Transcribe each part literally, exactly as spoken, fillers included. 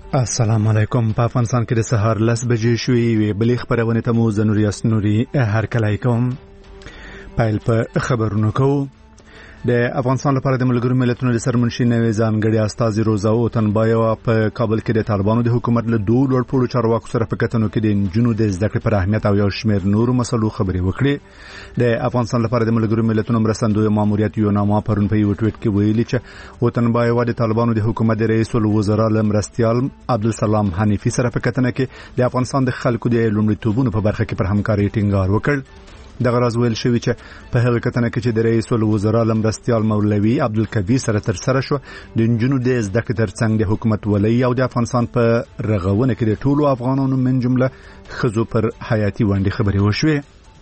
السلام علیکم. په افغانستان کې د سهار لس بجې شوې وي. بلې خبرونه ته مو زنوري اسنوري هر کله کوم پایل په خبرونو کوو. د افغانستان لپاره د ملګرو ملتونو د سرمنشي نوې ځانګړي استازي روزا اوتنبایوا په کابل کې د طالبانو د حکومت له دوه لوړپوړو چارواکو سره په کتنو کې د نجونو د زده کړې پر اهمیت او یو شمېر نورو مسلو خبرې وکړې. د افغانستان لپاره د ملګرو ملتونو مرستندوی ماموریت یوناما پرون په یو ټویټ کې ویلي چې اوتنبایوا د طالبانو د حکومت د رئیس الوزرا مرستیال عبدالسلام حنیفي سره په کتنه کې د افغانستان د خلکو د لومړیتوبونو په برخه کې پر همکاري ټینګار وکړ. دغه راز ویل شوی چې په هغه کتنه کې چې د رئیس الوزرا مرستیال مولوی عبدالکبیر سره تر سره شو د نجونو د زده کړې ترڅنګ د حکومت ولي او د افغانستان په رغونه کې د ټولو افغانانو من جمله ښځو پر حیاتي ونډې خبرې وشوې.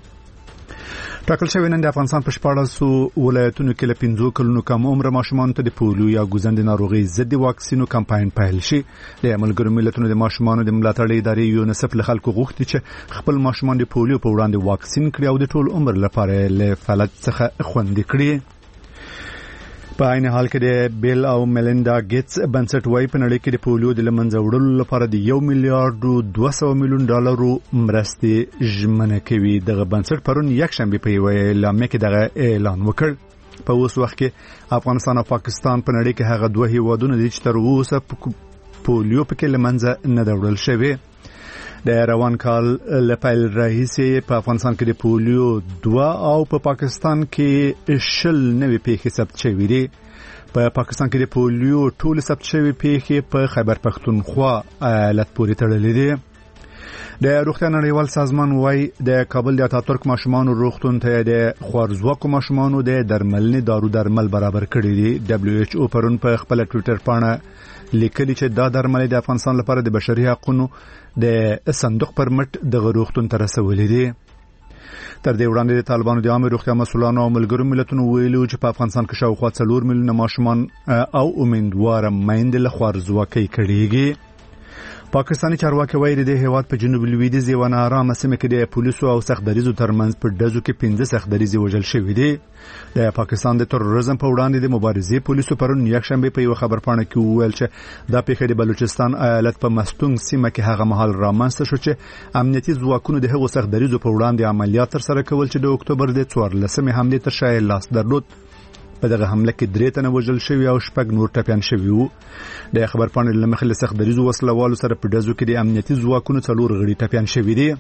ټاکل شوی نن د افغانستان په شپاړسو ولایتونو کې له پنځو کلونو کم عمره ماشومانو ته د پولیو یا ګوزندې ناروغۍ ضد واکسینو کمپاین پیل شي. د ملګرو ملتونو د ماشومانو د ملاتړ ادارې یونیسف له خلکو غوښتي چې خپل ماشومان د پولیو په وړاندې واکسین کړي او د ټول عمر لپاره له فلج څخه خوندي کړي. په عین حال کې د بیل او میلیندا ګیټس بنسټ وايي په نړۍ کې د پولیو د لمنځه وړلو لپاره د یو میلیارډ دوه سوه میلیون ډالرو مرستې ژمنه کوي. دغه بنسټ پرون یکشنبه په یوه اعلامیه کې دغه اعلان وکړ. په اوس وخت کې افغانستان او پاکستان په نړۍ کې هغه دوه هیوادونه دي چې تر اوسه پولیو پکې لمنځه نه وړل شوی. د روان کال لپاره راهیسې په افغانستان کې د پولیو دوا او په پاکستان کې شل نوې پیښې ثبت شوې دي. په پاکستان کې د پولیو ټول ثبت شوې پیښې په خیبر پختونخوا ایالت پورې تړلې دي. د روغتیا نړیوال سازمان وايي د کابل د اتاتورک ماشومانو روغتون ته د خوارزواکو ماشومانو د درملنې دارو درمل برابر کړي دي. دبليو ایچ او پرون په خپل ټوئیټر باندې لیکلي چې دا درمل د افغانستان لپاره د بشري حقوقو د صندوق پر مټ د روغتون تر رسولې دي. تر دې وړاندې د طالبانو د عامه روغتیا مسؤلانو او ملګرو ملتونو ویلي چې په افغانستان کې شاوخوا څلور میلیونه ماشومان او امیندواره میندې له خوارزواکۍ کړيږي. پاکستاني چارواکي وایي د هیواد په جنوب لویدیځ یو نارامه سیمه کې د پولیسو او سختدریزو ترمنځ په ډزو کې پنځه سختدریزي وژل شوي دي. د پاکستان د تروریزم په وړاندې د مبارزې پولیسو پرون یکشنبه په یو خبرپاڼه کې وویل چې دا پیښه د بلوچستان ایالت په مستونګ سیمه کې هغه مهال رامنځته شو چې امنیتي ځواکونو د هغو سختدریزو په وړاندې عملیات تر سره کول چې د اکتوبر د څوارلسمې حملې تر شا لاس درلود. په دغه حمله کې درې تنه وژل شوي او شپږ نور ټپیان شوي وو. د خبرپاڼې له مخې له سختدریزو وسلوالو سره په ډزو کې د امنیتي ځواکونو څلور غړي ټپیان شوي دي.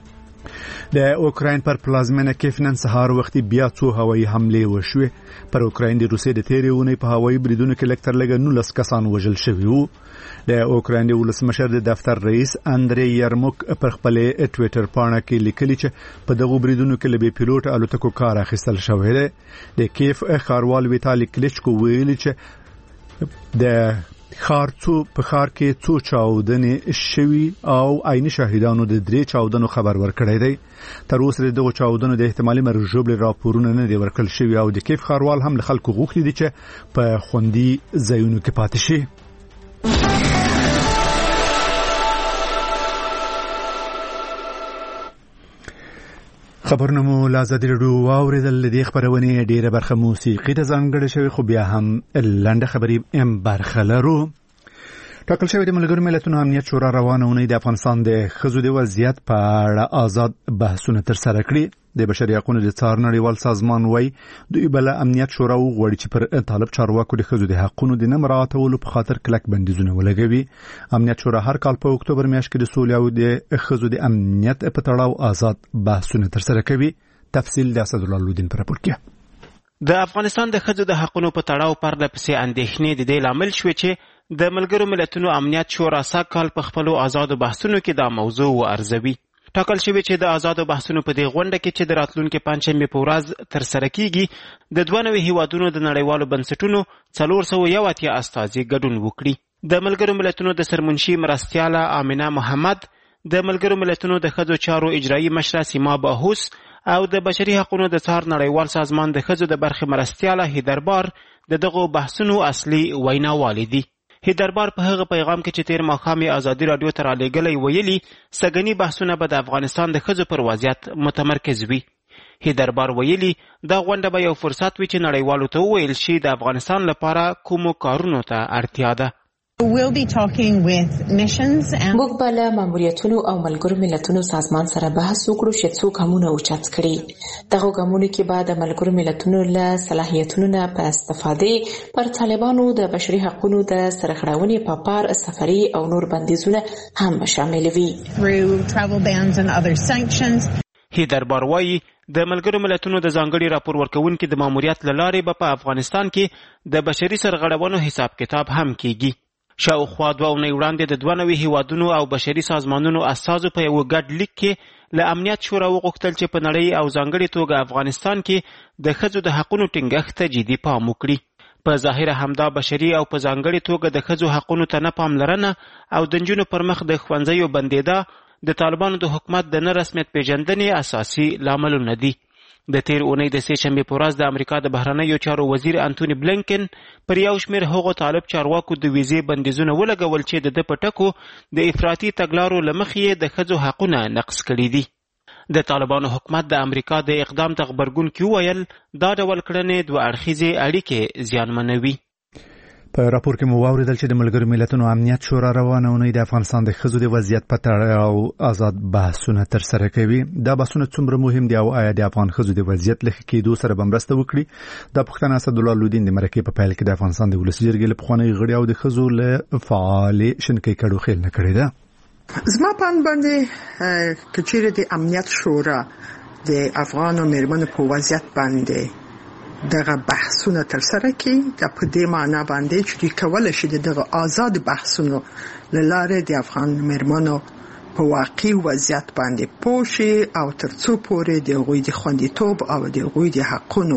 د اوکراین پر پلازمینه کیف نن سهار وختي بیا څو هوایي حملې وشوې. پر اوکراین د روسیې د تیرې اونۍ په هوایي بریدونو کې لږ تر لږه نولس کسان وژل شوي وو. د اوکراین د ولسمشر د دفتر رئیس اندری یرموک پر خپل ټوئیټر باندې کې لیکلي چې په دغه بریدونو کې له بي پیلوټ الوتکو کار اخیستل شوی دی. د کیف ښاروال ویتالي کلیچکو ویلي چې د خار څو په خار کې څو چاودنې شوي او عیني شاهدانو د درې چاودنو خبر ورکړی دی. تر اوسه دغه چاودنو د احتمالي مرګ ژوبل راپورونه نه دی ورکړل شوی او د کیف ښاروال هم له خلکو غوښتي دي چې په خوندي ځایونو کې پاتې شي. خبرونه مو لازم دي واوریدل. د خبرونه ډیره برخه موسیقي ته ځانګړې شوی خو بیا هم لنډه خبرې ام برخه لرو. ټاکل شوی د ملګرو ملتونو امنیت شورا روانه اونۍ د افغانستان د ښځو د وضعیت په اړه آزاد بحثونه تر سره کړي. د بشري حقوقو د څار نړیوال سازمان وايي دوی بل امنیت شورا وغوړي چې پر طالب چارواکو د ښځو د حقوقو د نه مراعاتولو په خاطر کلک بندیزونه ولګوي. امنیت شورا هر کال په اکتوبر میاشت کې د سولې او د ښځو د امنیت په تړاو آزاد بحثونه تر سره کوي. تفصیل د اسد الله لودین پر راپور کې. د افغانستان د ښځو د حقوقو په تړاو پرله پسې اندېښنې د دې لامل شوې چې د ملګرو ملتونو امنیت شورا سږ کال په خپلو آزادو بحثونو کې دا موضوع وارزوي. ټاکل شوی چې د آزادو بحثونو په دې غونډه کې چې د راتلونکي پنجشنبې په ورځ تر سره کیږي د دوه نوي هیوادونو د نړیوالو بنسټونو څلور سوه یو اتیا استازي ګډون وکړي. د ملګرو ملتونو د سرمنشي مرستیاله آمنه محمد، د ملګرو ملتونو د ښځو چارو اجرایي مشره سیما باهوس او د بشري حقوقو د څار نړیوال سازمان د ښځو د برخې مرستیاله هیدربار د دغو بحثونو اصلي ویناوالې دي. هیدربار په هغه پیغام کې چې تیر ماښام یې ازادي رادیو ته رالیږلی ویلي سږني بحثونه به د افغانستان د ښځو پر وضعیت متمرکز وي. هیدربار ویلي دا غونډه به یو فرصت وي چې نړیوالو ته وویل شي د افغانستان لپاره کومو کارونو ته اړتیا ده. We'll be talking with missions and موږ به له ماموریتونو او ملګرو ملتونو سازمان سره بحث وکړو چې څو ګامونه اوچت کړي. دغه ګامونو کې به د ملګرو ملتونو له صلاحیتونو نه په استفادې پر طالبانو د بشري حقوقو د سرغړونې په پار سفري او نور بندیزونه هم شامل وي. through travel bans and other sanctions. هیدر باروایی د ملګرو ملتونو د ځانګړي راپور ورکوونکي د ماموریت له لارې به په افغانستان کې د بشري سرغړونو حساب کتاب هم کیږي. شاوخوا دوه اونۍ وړاندې د دوه نوي هیوادونو او بشري سازمانونو اساسو په یو ګډ لیک کې له امنیت شورا وغوښتل چې په نړۍ او ځانګړي توګه افغانستان کې د ښځو د حقونو ټینګښت ته جدي پام وکړي. په ظاهره همدا بشري او په ځانګړي توګه د ښځو حقونو ته نه پاملرنه او د نجونو پر مخ د ښوونځیو بندېدا د طالبانو د حکومت د نه رسمیت پیژندنې اساسي لاملونه دي. د تیر اونۍ د سې شنبې په ورځ د امریکا د بهرنیو چارو وزیر انټوني بلینکن پر یو شمېر هغو طالب چارواکو د ویزې بندیزونه ولګول چې د ده په ټکو د افراطي تګلارو له مخې یې د ښځو حقونه نقض کړي دي. د طالبانو حکومت د امریکا د اقدام ته غبرګون کې وویل دا ډول کړنې دوه اړخیزې اړیکې زیانمنوي. په راپور کې مو واوریدل چې د ملګرو ملتونو امنیت شورا روانه اونۍ د افغانستان د ښځو د وضعیت په تړاو آزاد بحثونه ترسره کوي. دا بحثونه څومره مهم دي او آیا د افغان ښځو د وضعیت له ښه کېدو سره به مرسته وکړي؟ دا پوښتنه اسدالله لودین د مرکې په پیل کې د افغانستان د ولسي جرګې له پخوانۍ غړي او د ښځو له فعالې شنکۍ کډوخیل نه کړې ده. زما په اند باندې که چیرې د امنیت شورا د افغانو مېرمنو په وضعیت باندې دغه بحثونه تر سره کی د په دې معنی باندې چې کولای شي دغه آزاد بحثونو لاره د افغان مېرمنو په واقعي وضعیت باندې پوښي او ترڅو پورې د غوی د خوندیتوب او د غوی د حقونو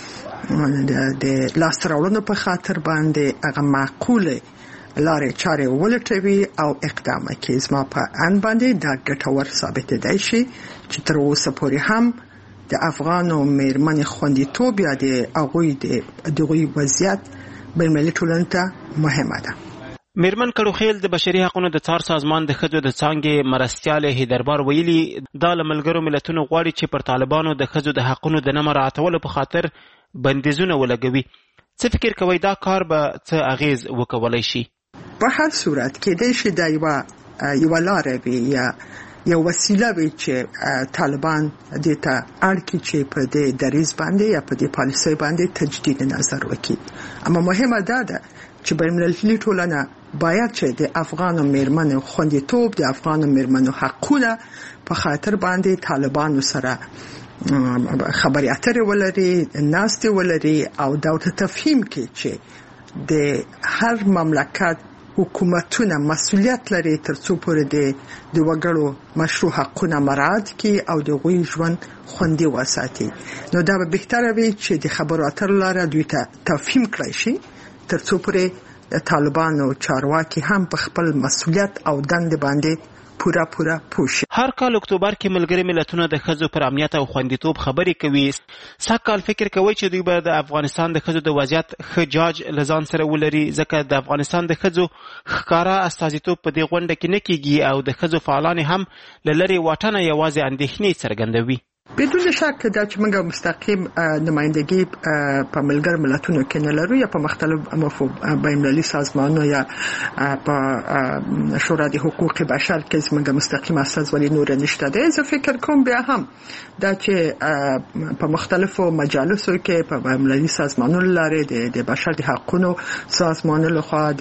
د لاسته په خاطر باندې هغه معقوله لارې چارې ولټوي او اقدام کوي. زما په ان باندې دا ګټور ثابت دی شي چې تر اوسه پورې هم د افغانو مېرمنې خوندیتوب یا د هغوی د دغوی وضعیت بین‌المللي ټولنې ته مهمه ده. مېرمن کډوخیل د بشري حقوقو د څار سازمان د ښځو د څانګې مرستیاله هیدربار ویلي دا له ملګرو ملتونو غواړي چې پر طالبانو د ښځو د حقوقو د نه مراعاتولو په خاطر بندیزونه ولګوي. څه فکر کوئ دا کار به څه اغیز وکولای شي؟ په هر صورت کې د شي د یو یو لارې وي یا یو وسیله وي چې طالبان د ته اړکی چې په دې دریز باندې یا په دې پالیسي باندې تجدید نظر وکړي. اما مهمه ده چې بین‌المللي ټولنه باید چې د افغانو مېرمنو خوندیتوب د افغانو مېرمنو حقوقونه په خاطر باندې طالبانو سره خبرې اترې ولري، ناستې ولري او دا تفهیم کې چې د هر مملکت حکومتونه مسؤلیت لري ترڅو پورې د وګړو مشروع حقوقونه مراعات کړي او د غوی ژوند خوندي وساتي. نو دا به بهتره وي چې د خبرو اترو لاره دوی ته تفهیم کړی شي ترڅو پورې د طالبانو چارواکي هم په خپل مسؤلیت او دند باندې پورا پورا پوښ. هر کال اکتوبر کې ملګري ملتونه د ښځو پر امنیت او خوندیتوب خبرې کوي. سږکال فکر کوي چې دوی به د افغانستان د ښځو د وضعیت ښه جاج له ځان سره ولري ځکه د افغانستان د ښځو ښکاره استازیتوب په دې غونډه کې نه کیږي او د ښځو فعالان هم له لرې واټنه یوازې اندېښنې څرګندوي. بدون شک دا چې موږ مستقیم نمائندګي په ملګرو ملتونو کې نه لرو یا په مختلف بین‌المللي سازمانونو یا په شورا د حقوق بشر کې موږ مستقیم استازولي نور نشته ده. زه فکر کوم بیا هم دا چې په مختلفو مجالسو کې په بین‌المللي سازمانونو لاره د بشر د حقوقو سازمانونو لخوا د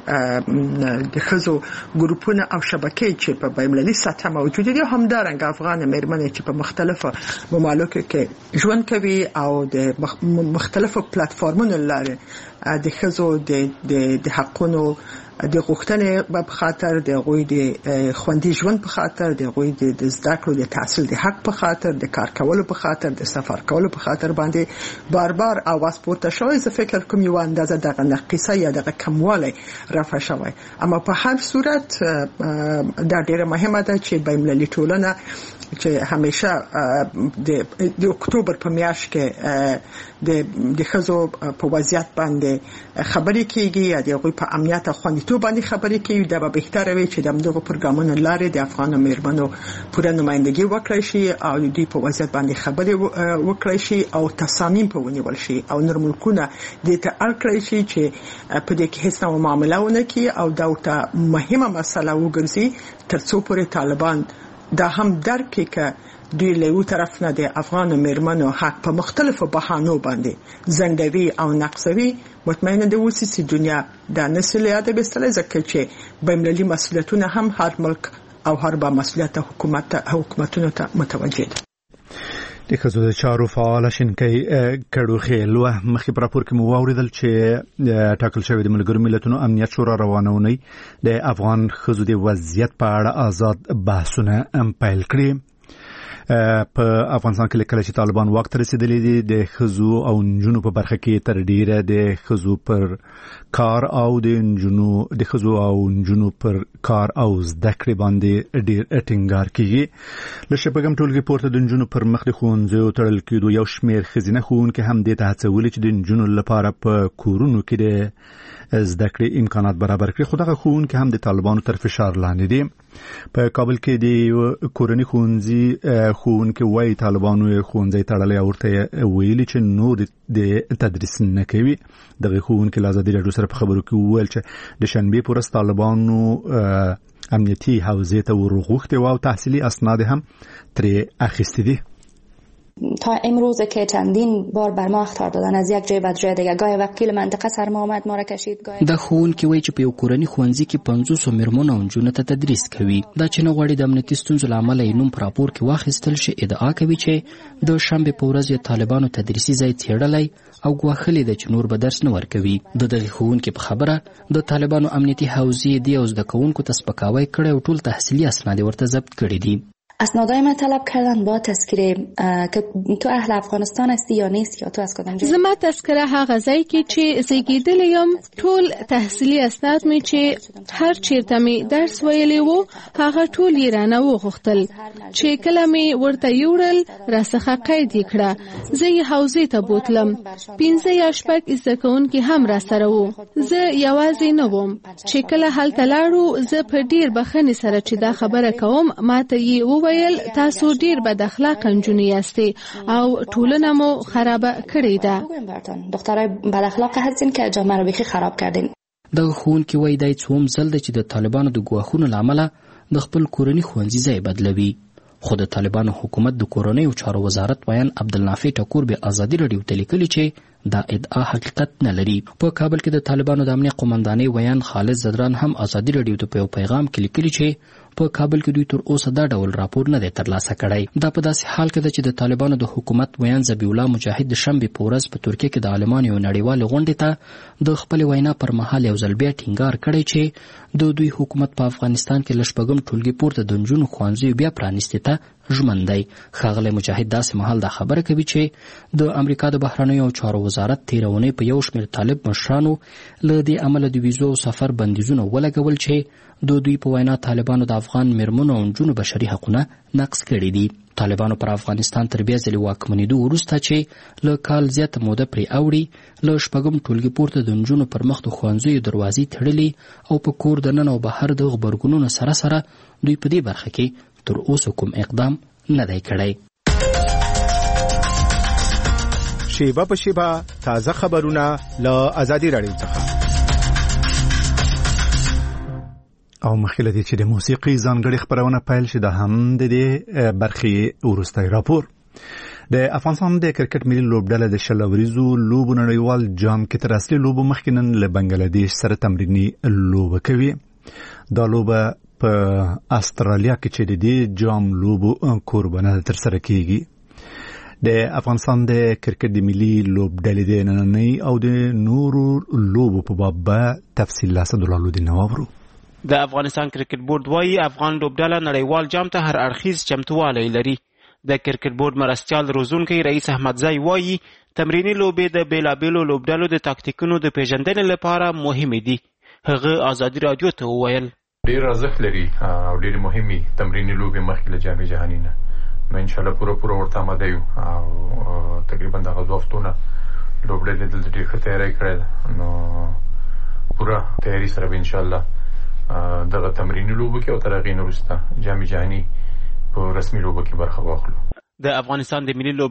د ښځو ګروپونه او شبکې چې په بین‌المللي سطح موجود دي همدارنګه افغان مېرمنې چې په مختلفو ممالکو کې ژوند کوي او د مختلفو پلیټفارمونو لاره د ښځو د د حقونو د غوښتنې په خاطر د غوی د خوندي ژوند په خاطر د غوی د زده کړو د تحصیل د حق په خاطر د کار کولو په خاطر د سفر کولو په خاطر باندې بار بار اواز پورته شوی. زه فکر کوم یو اندازه دغه نقصه یا دغه کموالی رفع شوی. اما په هر صورت دا ډیره مهمه ده چې بین‌المللي ټولنه چې همیشه د د اکتوبر په میاشت کې د د ښځو په وضعیت باندې خبرې کیږي یا د غوی په امنیت او خوندیتوب پښتو باندې خبرې کوي دا به بهتره وي چې د دغه پروګرامونو لارې د افغان مېرمنو پوره نمائندګي وکړي شي او د دې په وضعیت باندې خبرې وکړي شي او تصامیم په ونیول شي او نور ملکونه د ته اړ کړی شي چې په دې کې هیڅ نوع معاملې ونه کوي او دا ته مهمه مسله وګرځي ترڅو پورې طالبان دا هم درک کړي دوی له یو طرف نه د افغان مېرمنو حق په مختلفو بهانو باندې زندوي او نقصوي مطمئنه د وسیسي دنیا د نسل یاد بستله ځکه چې بین‌المللي مسؤلیتونه هم هر ملک او هر با مسؤلیت حکومت حکومتونو ته متوجه دي. د خزو د چارو فعال شینکي کډو خېل و مخې پر راپور کې مو واوریدل چې ټاکل شوی د ملګرو ملتونو امنیت شورا روانونی د افغان خزو د وضعیت په اړه آزاد بحثونه هم پیل کړي. په افغانستان کې کله چې طالبان وخت رسیدلی دي د خزو او نجونو په برخه کې تر ډیره د خزو پر کار او د نجونو د خزو او نجونو پر کار او زده کړې باندې ډیر ټینګار کیږي. لکه په کوم ټولګي پورته د نجونو پر مخ د ښوونځیو تړل کېدو یو شمیر خزینه ښوونکي هم د هڅولې چې د نجونو لپاره په کورونو کې د زده کړې امکانات برابر کړي. خو دغه ښوونکي هم د طالبانو تر فشار لاندې دي. په کابل کې د کورني ښوونځي ښوونکي وايي طالبانو ښوونځي تړلې او ورته ویلي چې نور د تدریس نه کوي. دغه ښوونکي له ازادي راډیو سره په خبرو کې وویل چې د شنبې په ورځ طالبانو امنیتي حوزې ته ورغوښتي او تحصیلي اسناد هم ترې اخیستي دي. تا امروز که چندین بار بر ما اخطار دادن از یک جای به جای دیگه گاهی وکیل منطقه سر ما آمد ما را کشید گاهی د ښوونکي وایي چې په یو کورني ښوونځي کې پنځوس مېرمنو او نجونو ته تدریس کوي. دا چې نه غواړي د امنیتي ستونزو له امله یې نوم په راپور کې واخیستل شي. ادعا کوي چې د شنبې په ورځ یې طالبانو تدریسي ځای څېړلی او ګواښلي ده چې نور به درس نه ورکوي. د دغه ښوونکي په خبره د طالبانو امنیتي حوزې دی او زده کوونکو ته سپکاوی کړی او ټول تحصیلي اسناد ورته ضبط کړي دي. اسنادای من طلب کردن با تذکره که تو اهل افغانستان هستی یا نیست یا تو از کدام جای. زما تذکره هغه ځای کې چې زیږیدلی یم ټول تحصیلي اسناد مې چې هر چیرته مې درس ویلی وو هغه ټول یې رانه وغوښتل چې کله مې ورته یوړل راڅخه قید یې کړه. زه یې حوزې ته بوتلم. پنځه یا شپږ زده کوونکي هم راسره وو. زه یوازې نه وم. چې کله هلته لاړو زه په ډیر بخښنې سره چې دا خبره کوم ماته یې وویل ویل تاسو ډیر بد اخلاقه نجونې یاستئ او ټولنه مو خرابه کړې ده. دخترای بد اخلاقه هستین که جامعه رو بیخي خراب کردین. دغه ښوونکي وایي دا څوم ځل ده چې د طالبانو د ګواښونو له امله د خپل کورني ښوونځي ځای بدلوي. خو د طالبانو حکومت د کورنیو چارو وزارت ویان عبدالنافع ټکور به ازادي راډیو ته لیکلي چې دا ادعا حقیقت نه لري. په کابل کې د طالبانو د امنیت قومندانۍ ویان خالد زدران هم ازادي راډیو ته په یو پیغام کې لیکلي چې په کابل کې دوی تر اوسه دا ډول راپور نه دی ترلاسه کړی. دا په داسې حال کې ده چې د طالبانو د حکومت ویان ذبیح الله مجاهد د شنبې په ورځ په ترکیه کې د عالمانو یو نړیوالې غونډې ته د خپلې وینا پر مهال یو ځل بیا ټینګار کړی چې د دوی حکومت په افغانستان کې له شپږم ټولګي پورته د نجونو ښوونځیو بیا پرانیستې ته ژمن دی. ښاغلی مجاهد داسې مهال دا خبره کوي چې د امریکا د بهرنیو چارو وزارت تېره اونۍ په یو شمېر طالب مشرانو له دې امله د ویزو او سفر بندیزونه ولګول چې د دوی په وینا طالبانو د افغان مېرمنو او نجونو بشري حقونه نقض کړي دي. طالبانو پر افغانستان تر بیا ځلې واکمنېدو وروسته چې له کال زیاته موده پرې اوړي له شپږم ټولګي پورته د نجونو پر مخ د ښوونځیو دروازې تړلي او په کور دننه او بهر د غبرګونونو سره سره دوی په دې برخه کې تر اوسه کوم اقدام نه دی کړی. شیبه په شیبه تازه خبرونه له ازادي راډیو څخه. او مخکې دې چې د موسیقي ځانګړي خبرونه پیل شي د هم د دې برخې وروستی راپور. د افغانستان د کرکټ ملي لوبډله د شل اوریزو لوبو نړیوال جام کې تر اصلي لوبو مخکې نن له بنگلادیش سره تمریني لوبه کوي. دا لوبه په استرالیا کې چې د دې جام لوبو قربانه ترسره کیږي. د افغانستان د کرکټ د ملي لوبډلې د نننۍ او د نورو لوبو په باب تفصیل لا سدلالو دي نوابرو. د افغانستان کرکټ بورډ وایي افغان لوبډله نړیوال جام ته هر اړخیز چمتووالی لري. د کرکټ بورډ مرستیال روزونکی رئیس احمدزی وایي تمریني لوبې د بیلابیلو لوبډلو د تاکتیکونو د پیژندنې لپاره مهمې دي. هغه ازادي راډیو ته وویل ډېر ارزښت لري او ډېر مهمې تمریني لوبې مخکې له جام جهاني نه. نو انشاءالله پوره پوره ورته آماده یو او تقریبا دغه دوه هفتونه لوبډلې دلته ډېر ښه تیاری کړی ده. نو پوره تیاری سره ان شاء الله دغه تمریني لوبو کې او تر هغې نه وروسته جام جهاني په رسمي لوبو کې برخه واخلو. د افغانستان د ملي